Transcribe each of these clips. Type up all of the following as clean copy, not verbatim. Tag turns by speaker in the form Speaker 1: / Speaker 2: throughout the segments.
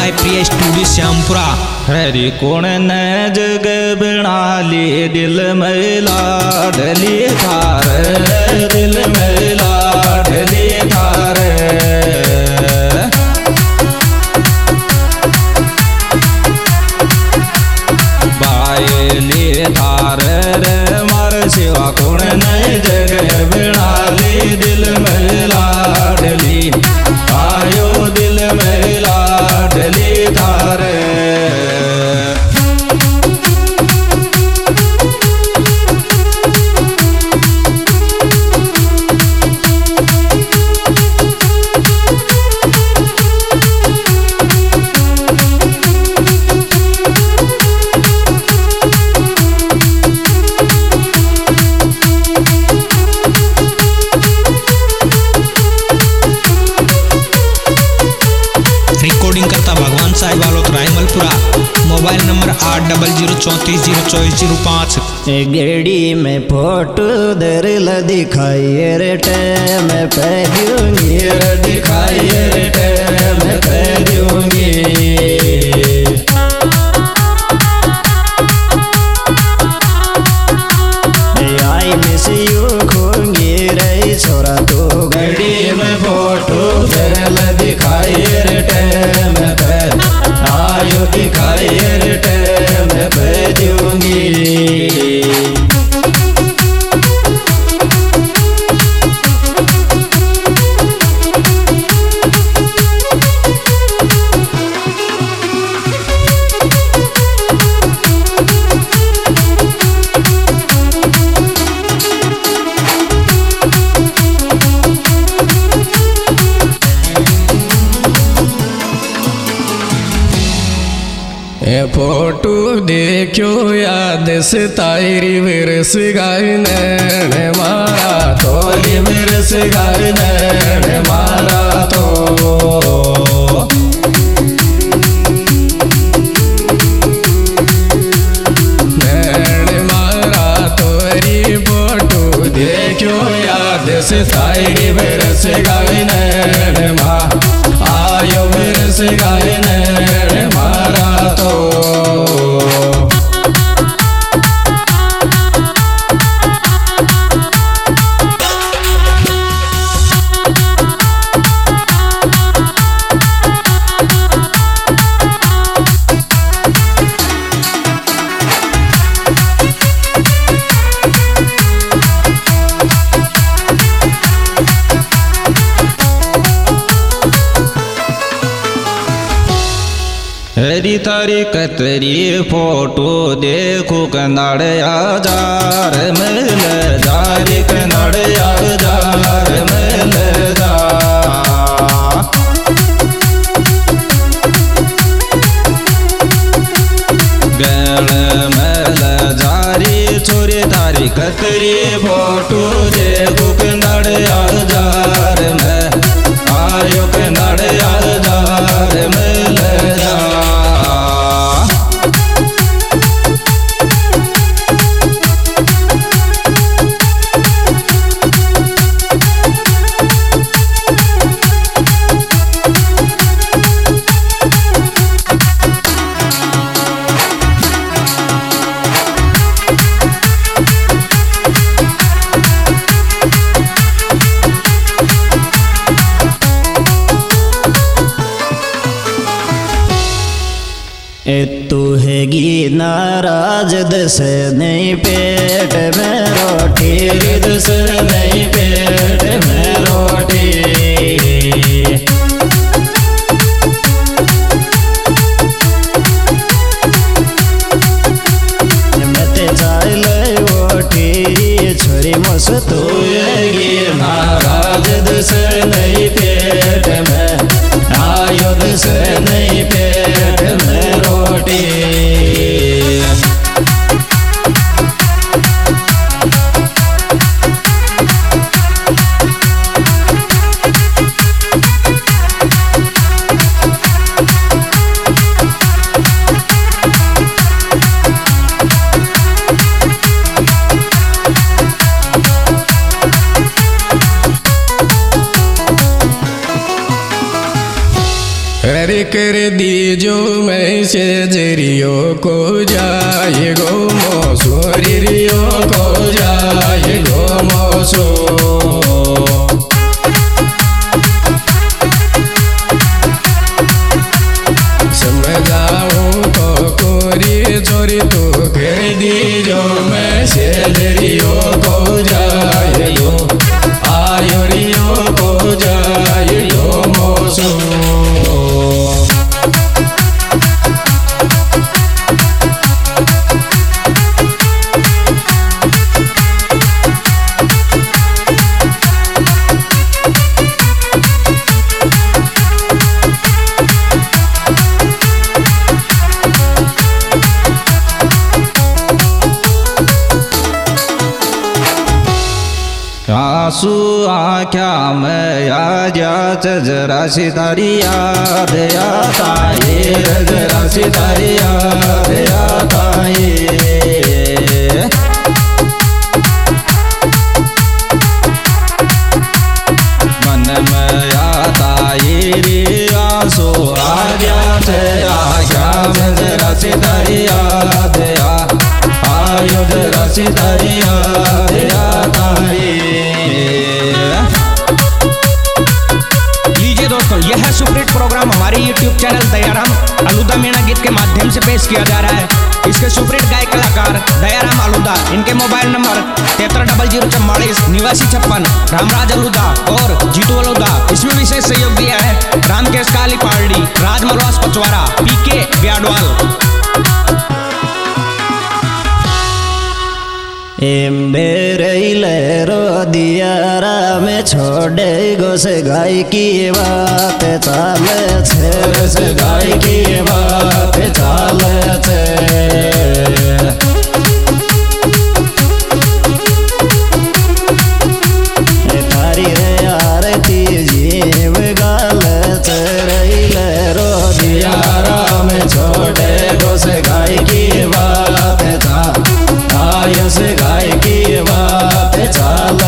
Speaker 1: Bye प्रिय studio Shyampura.
Speaker 2: Hari कोण ने जग बना ली दिल मैला ढली थार, दिल मैला ढली थार। बायली थार रे मार शिवा कोण ने जग बना ली दिल मैला ढली, आयो दिल मैला ढली थार।
Speaker 1: रिकॉर्डिंग करता भगवान साहिब वालों रायमलपुरा। Mobile number 80343405।
Speaker 3: गेड़ी में फोटो दर ल दिखाइए रे टैम पे दूंगी,
Speaker 2: दिखाइए रे टैम पे दूंगी।
Speaker 3: आई मिस यू खूंगी रे छोरा तू
Speaker 2: घड़ी में फोटो दर ल दिखाइए रे टैम पे, आयो दिखाइए रे टैम पे दूंगी। ए फोटो देखो याद से तारी विरस गाय नैन मारा तो, विरस गाय नैन मारा तो। नैन मारा तोरी फोटो देखो याद से तारी विरस गाय नैन मा, आयो विरस गाय नैन मारा तो। हरी तारी कतरी फोटो देखो कनाड़ आजार मिल जारी, कनाड़ आजार मिल जा। गण मिल जारी छोरी तारी कतरी फोटो देखो कनाड़ आजार में, आयो कनाड़ आजार मिल जा।
Speaker 3: तू हैगी नाराज दस नहीं पेट में रोटी,
Speaker 2: दस नहीं पेट में रोटी।
Speaker 3: मत चाल ओटी छोरी मस
Speaker 2: तू हैगी नाराज दस नहीं पेट में, आयो दस नहीं पेट में रोटी। कर दीजो मैसेजरियो को जाए गो मोसोरियो को जाए गो मोसो समझाऊं तो कोरी चोरी तो कर दीजो मैसेजरियो को जाए गो आयोरियो को जाए गो मोसो आंसू आख्या में आ जा जरा सितारी याद आता ये जरा सितारी याद आता ये मन में आता ये रे आंसू आ जा आख्या में जरा सितारी याद आयो जरा सितारी याद आता ये।
Speaker 1: यह है सुपरहिट प्रोग्राम हमारे YouTube चैनल दयाराम आलूदा मीणा गीत के माध्यम से पेश किया जा रहा है। इसके सुपरहिट गायक कलाकार दयाराम आलूदा, इनके मोबाइल नंबर 730044 8956, रामराज आलूदा और जीतू आलूदा। इसमें विशेष सहयोग दिया है रामकेश काली पार्डी, राजमलवास पचवारा, PK ब्याडवाल।
Speaker 3: रो दियारा में छोड़े गो से गाय की बात चाले छे से गाय की बात चाले छे तारी रे आरती जीव गाल चरैले रो दियारा में छोड़े गो से गाय की बात आयस गाय की बात चाल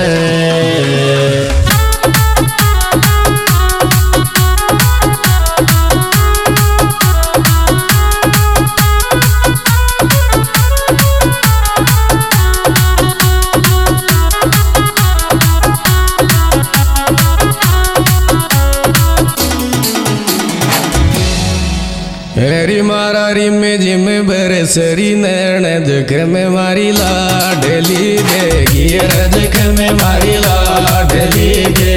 Speaker 2: हरी मारा रिम जिम बरसरी नैन दुख में मारी लाडली देगी दुख में मारी लाडली